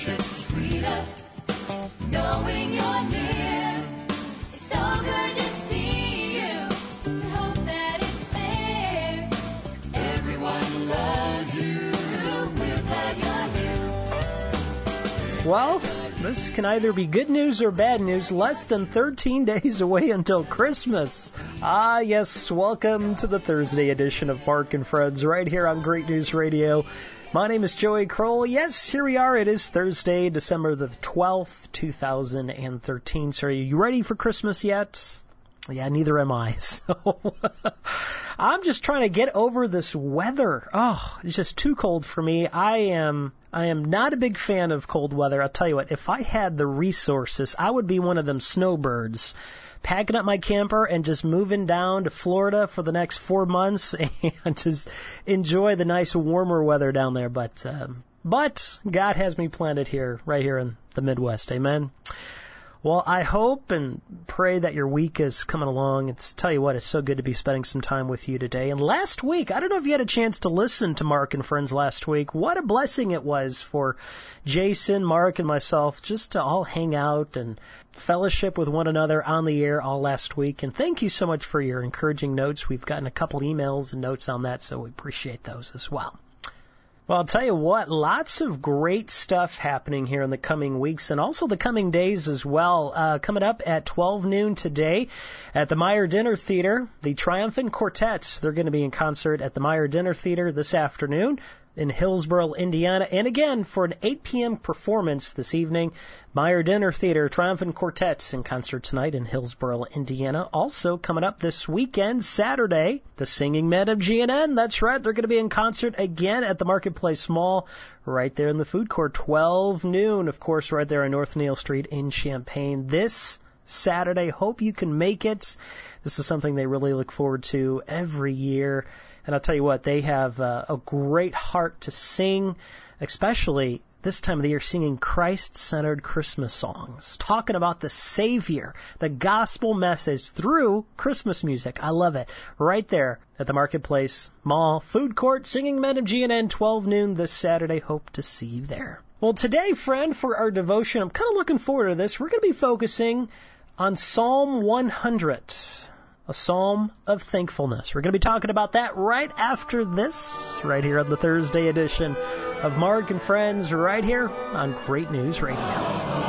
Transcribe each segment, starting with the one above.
Fellowship sweeter, knowing you're near. It's so good to see you. We hope that it's there. Everyone loves you. We're glad you're here. Well, this can either be good news or bad news. Less than 13 days away until Christmas. Ah, yes, welcome to the Thursday edition of Mark and Friends right here on Great News Radio. My name is Joey Kroll. Yes, here we are. It is Thursday, December the 12th, 2013. So are you ready for Christmas yet? Yeah, neither am I. So I'm just trying to get over this weather. Oh, it's just too cold for me. I am not a big fan of cold weather. I'll tell you what, if I had the resources, I would be one of them snowbirds, packing up my camper and just moving down to Florida for the next 4 months and just enjoy the nice warmer weather down there. But God has me planted here, right here in the Midwest. Amen. Well, I hope and pray that your week is coming along. Tell you what, it's so good to be spending some time with you today. And last week, I don't know if you had a chance to listen to Mark and Friends last week. What a blessing it was for Jason, Mark, and myself just to all hang out and fellowship with one another on the air all last week. And thank you so much for your encouraging notes. We've gotten a couple emails and notes on that, so we appreciate those as well. Well, I'll tell you what, lots of great stuff happening here in the coming weeks and also the coming days as well. Coming up at 12 noon today at the Meyer Dinner Theater, the Triumphant Quartet. They're going to be in concert at the Meyer Dinner Theater this afternoon in Hillsboro, Indiana. And again, for an 8 p.m. performance this evening, Meyer Dinner Theater, Triumphant Quartet in concert tonight in Hillsboro, Indiana. Also coming up this weekend, Saturday, the Singing Men of GNN. That's right, they're going to be in concert again at the Marketplace Mall, right there in the food court, 12 noon, of course, right there on North Neal Street in Champaign. This Saturday, hope you can make it. This is something they really look forward to every year. And I'll tell you what, they have a great heart to sing, especially this time of the year, singing Christ-centered Christmas songs, talking about the Savior, the gospel message through Christmas music. I love it. Right there at the Marketplace Mall Food Court, Singing Men of GNN, 12 noon this Saturday. Hope to see you there. Well, today, friend, for our devotion, I'm kind of looking forward to this. We're going to be focusing on Psalm 100. A psalm of thankfulness. We're going to be talking about that right after this, right here on the Thursday edition of Mark and Friends, right here on Great News Radio.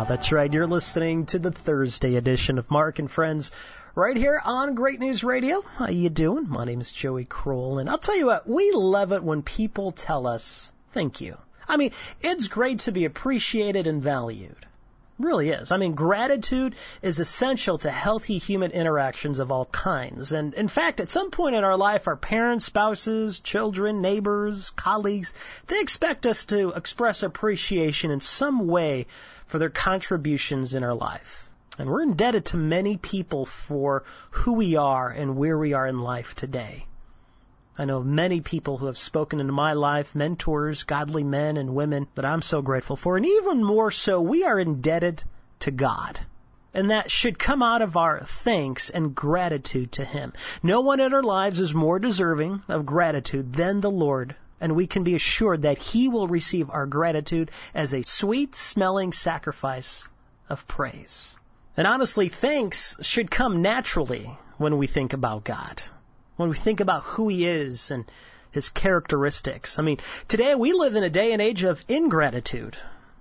Yeah, that's right. You're listening to the Thursday edition of Mark and Friends right here on Great News Radio. How you doing? My name is Joey Kroll, and I'll tell you what, we love it when people tell us thank you. I mean, it's great to be appreciated and valued. It really is. I mean, gratitude is essential to healthy human interactions of all kinds. And in fact, at some point in our life, our parents, spouses, children, neighbors, colleagues, they expect us to express appreciation in some way for their contributions in our life. And we're indebted to many people for who we are and where we are in life today. I know of many people who have spoken into my life, mentors, godly men and women that I'm so grateful for. And even more so, we are indebted to God. And that should come out of our thanks and gratitude to Him. No one in our lives is more deserving of gratitude than the Lord. And we can be assured that He will receive our gratitude as a sweet-smelling sacrifice of praise. And honestly, thanks should come naturally when we think about God. When we think about who He is and His characteristics. I mean, today we live in a day and age of ingratitude.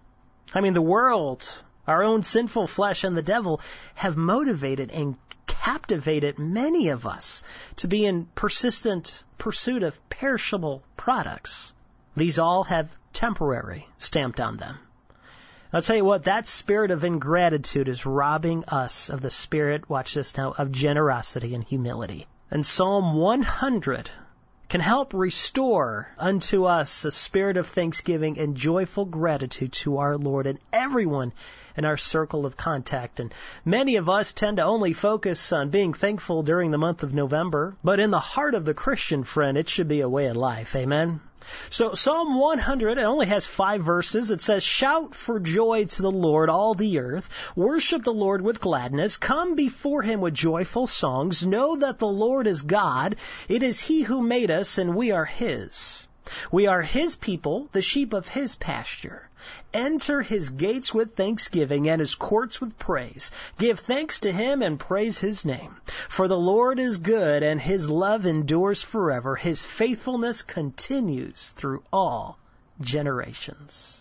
I mean, the world, our own sinful flesh, and the devil have motivated and captivated many of us to be in persistent pursuit of perishable products. These all have temporary stamped on them. I'll tell you what, that spirit of ingratitude is robbing us of the spirit, watch this now, of generosity and humility. And Psalm 100 can help restore unto us a spirit of thanksgiving and joyful gratitude to our Lord and everyone in our circle of contact. And many of us tend to only focus on being thankful during the month of November, but in the heart of the Christian friend, it should be a way of life. Amen? So Psalm 100, it only has 5 verses. It says, "Shout for joy to the Lord, all the earth. Worship the Lord with gladness. Come before Him with joyful songs. Know that the Lord is God. It is He who made us, and we are His. We are His people, the sheep of His pasture. Enter His gates with thanksgiving and His courts with praise. Give thanks to Him and praise His name. For the Lord is good, and His love endures forever. His faithfulness continues through all generations."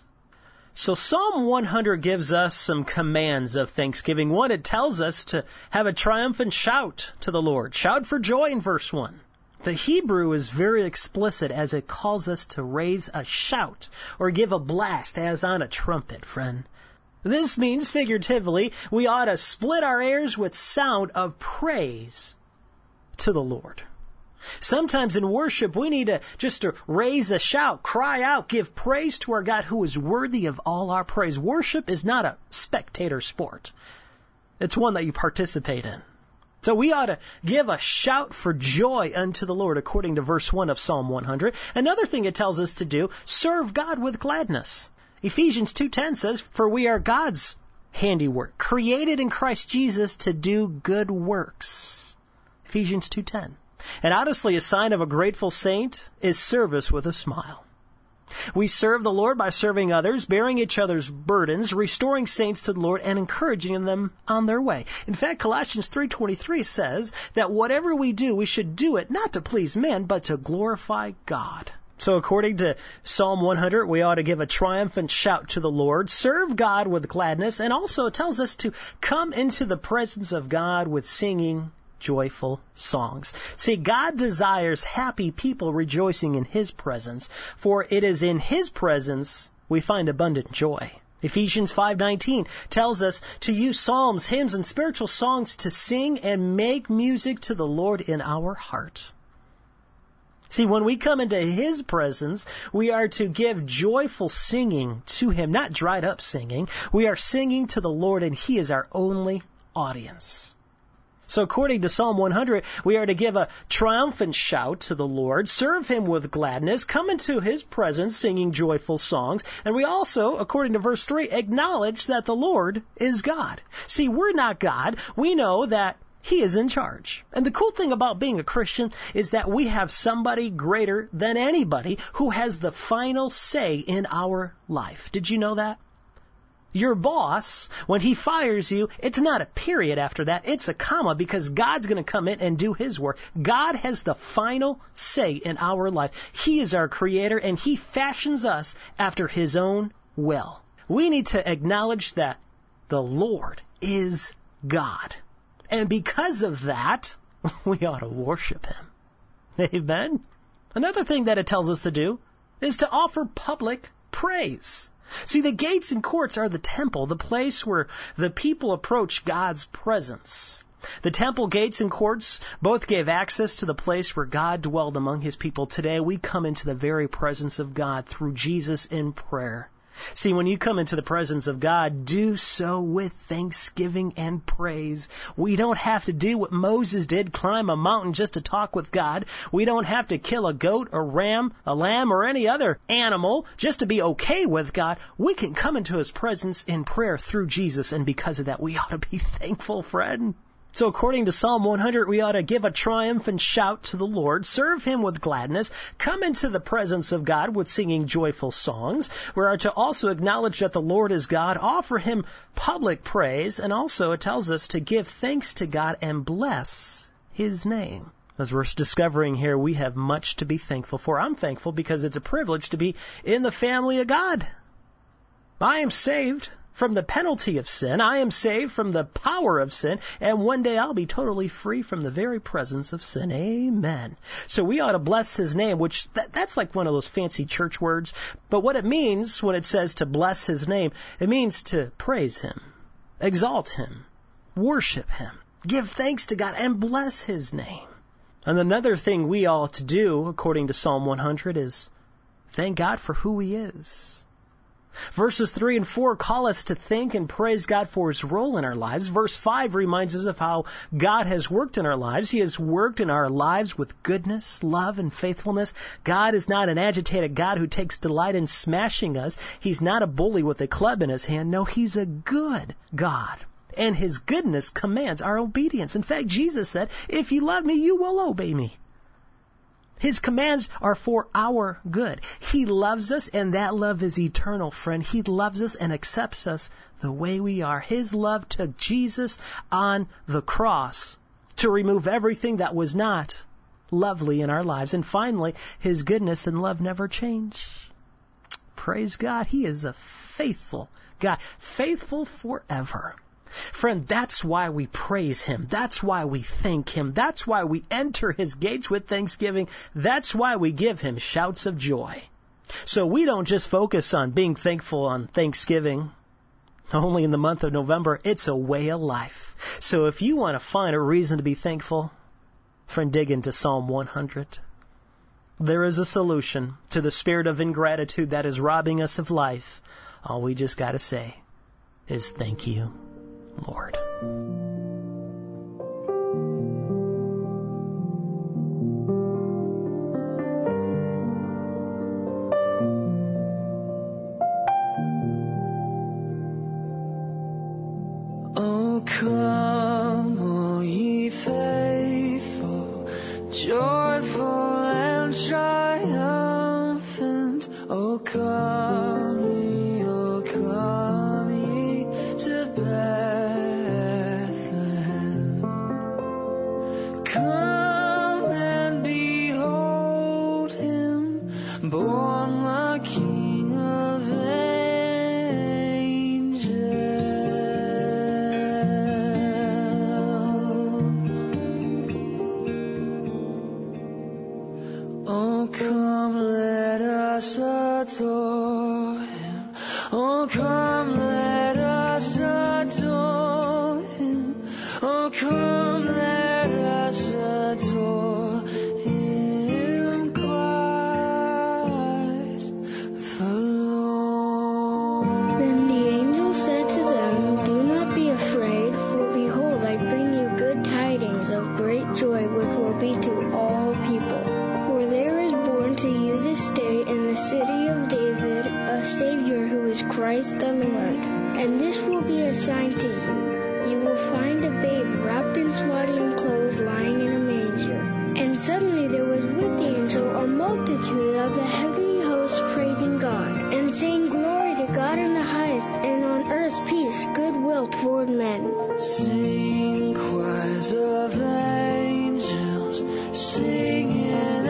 So Psalm 100 gives us some commands of thanksgiving. One, it tells us to have a triumphant shout to the Lord. Shout for joy in verse 1. The Hebrew is very explicit as it calls us to raise a shout or give a blast as on a trumpet, friend. This means, figuratively, we ought to split our ears with sound of praise to the Lord. Sometimes in worship, we need to raise a shout, cry out, give praise to our God who is worthy of all our praise. Worship is not a spectator sport. It's one that you participate in. So we ought to give a shout for joy unto the Lord, according to verse 1 of Psalm 100. Another thing it tells us to do, serve God with gladness. Ephesians 2:10 says, "For we are God's handiwork, created in Christ Jesus to do good works." Ephesians 2:10. And honestly, a sign of a grateful saint is service with a smile. We serve the Lord by serving others, bearing each other's burdens, restoring saints to the Lord, and encouraging them on their way. In fact, Colossians 3:23 says that whatever we do, we should do it not to please men, but to glorify God. So according to Psalm 100, we ought to give a triumphant shout to the Lord, serve God with gladness, and also it tells us to come into the presence of God with singing joyful songs. See, God desires happy people rejoicing in His presence, for it is in His presence we find abundant joy. Ephesians 5:19 tells us to use psalms, hymns, and spiritual songs to sing and make music to the Lord in our heart. See, when we come into His presence, we are to give joyful singing to Him, not dried up singing. We are singing to the Lord, and He is our only audience. So according to Psalm 100, we are to give a triumphant shout to the Lord, serve Him with gladness, come into His presence singing joyful songs, and we also, according to verse 3, acknowledge that the Lord is God. See, we're not God. We know that He is in charge. And the cool thing about being a Christian is that we have somebody greater than anybody who has the final say in our life. Did you know that? Your boss, when he fires you, it's not a period after that. It's a comma, because God's going to come in and do His work. God has the final say in our life. He is our Creator, and He fashions us after His own will. We need to acknowledge that the Lord is God. And because of that, we ought to worship Him. Amen? Another thing that it tells us to do is to offer public praise. See, the gates and courts are the temple, the place where the people approach God's presence. The temple gates and courts both gave access to the place where God dwelled among His people. Today, we come into the very presence of God through Jesus in prayer. See, when you come into the presence of God, do so with thanksgiving and praise. We don't have to do what Moses did, climb a mountain just to talk with God. We don't have to kill a goat, a ram, a lamb, or any other animal just to be okay with God. We can come into His presence in prayer through Jesus, and because of that, we ought to be thankful, friend. So according to Psalm 100, we ought to give a triumphant shout to the Lord, serve Him with gladness, come into the presence of God with singing joyful songs. We are to also acknowledge that the Lord is God, offer Him public praise, and also it tells us to give thanks to God and bless His name. As we're discovering here, we have much to be thankful for. I'm thankful because it's a privilege to be in the family of God. I am saved from the penalty of sin. I am saved from the power of sin, and one day I'll be totally free from the very presence of sin. Amen. So we ought to bless His name, which that's like one of those fancy church words. But what it means when it says to bless His name, it means to praise Him, exalt Him, worship Him, give thanks to God, and bless His name. And another thing we ought to do, according to Psalm 100, is thank God for who He is. Verses 3 and 4 call us to thank and praise God for His role in our lives. Verse 5 reminds us of how God has worked in our lives. He has worked in our lives with goodness, love, and faithfulness. God is not an agitated God who takes delight in smashing us. He's not a bully with a club in his hand. No, He's a good God. And His goodness commands our obedience. In fact, Jesus said, if you love me, you will obey me. His commands are for our good. He loves us, and that love is eternal, friend. He loves us and accepts us the way we are. His love took Jesus on the cross to remove everything that was not lovely in our lives. And finally, His goodness and love never change. Praise God. He is a faithful God, faithful forever. Friend, that's why we praise Him. That's why we thank Him. That's why we enter His gates with thanksgiving. That's why we give Him shouts of joy. So we don't just focus on being thankful on Thanksgiving only in the month of November. It's a way of life. So if you want to find a reason to be thankful, friend, dig into Psalm 100. There is a solution to the spirit of ingratitude that is robbing us of life. All we just got to say is thank you, Lord. Oh, come, all ye faithful, joyful and triumphant. Oh, come ye to Bethlehem. Come and behold Him, born the King of angels. Oh, come, let us adore Him. Oh, come, let us adore Him. Oh, come, let us adore Him, Christ the Lord. Then the angel said to them, do not be afraid, for behold, I bring you good tidings of great joy, which will be to all people. For there is born to you this day in the city of David a Savior who is Christ the Lord. And this will be a sign to you. You will find a babe wrapped in swaddling clothes lying in a manger. And suddenly there was with the angel a multitude of the heavenly hosts praising God, and saying, Glory to God in the highest, and on earth peace, goodwill toward men. Sing choirs of angels, sing in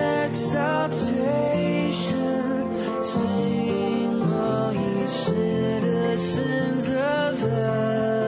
exaltation, sing all ye citizens of heaven.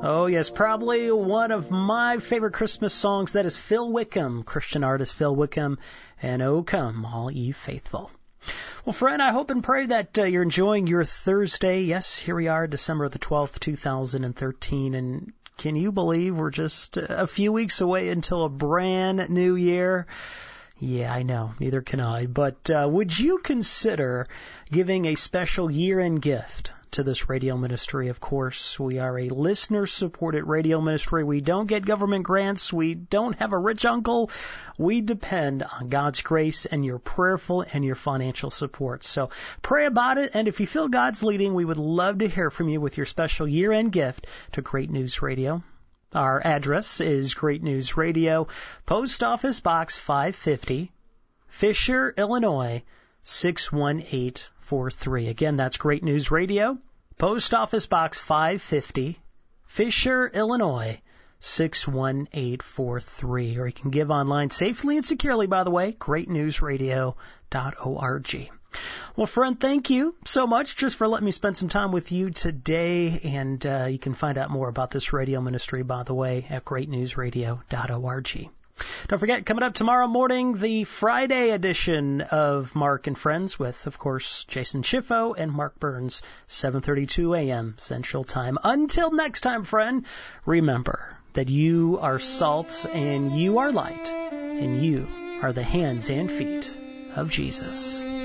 Oh, yes, probably one of my favorite Christmas songs. That is Phil Wickham, Christian artist Phil Wickham, and "O Come, All Ye Faithful." Well, friend, I hope and pray that you're enjoying your Thursday. Yes, here we are, December the 12th, 2013, and can you believe we're just a few weeks away until a brand new year? Yeah, I know. Neither can I. But would you consider giving a special year-end gift to this radio ministry? Of course, we are a listener-supported radio ministry. We don't get government grants. We don't have a rich uncle. We depend on God's grace and your prayerful and your financial support. So pray about it. And if you feel God's leading, we would love to hear from you with your special year-end gift to Great News Radio. Our address is Great News Radio, Post Office Box 550, Fisher, Illinois, 61843. Again, that's Great News Radio, Post Office Box 550, Fisher, Illinois, 61843. Or you can give online safely and securely, by the way, greatnewsradio.org. Well, friend, thank you so much just for letting me spend some time with you today. And you can find out more about this radio ministry, by the way, at greatnewsradio.org. Don't forget, coming up tomorrow morning, the Friday edition of Mark and Friends with, of course, Jason Schiffo and Mark Burns, 7:32 a.m. Central Time. Until next time, friend, remember that you are salt and you are light and you are the hands and feet of Jesus.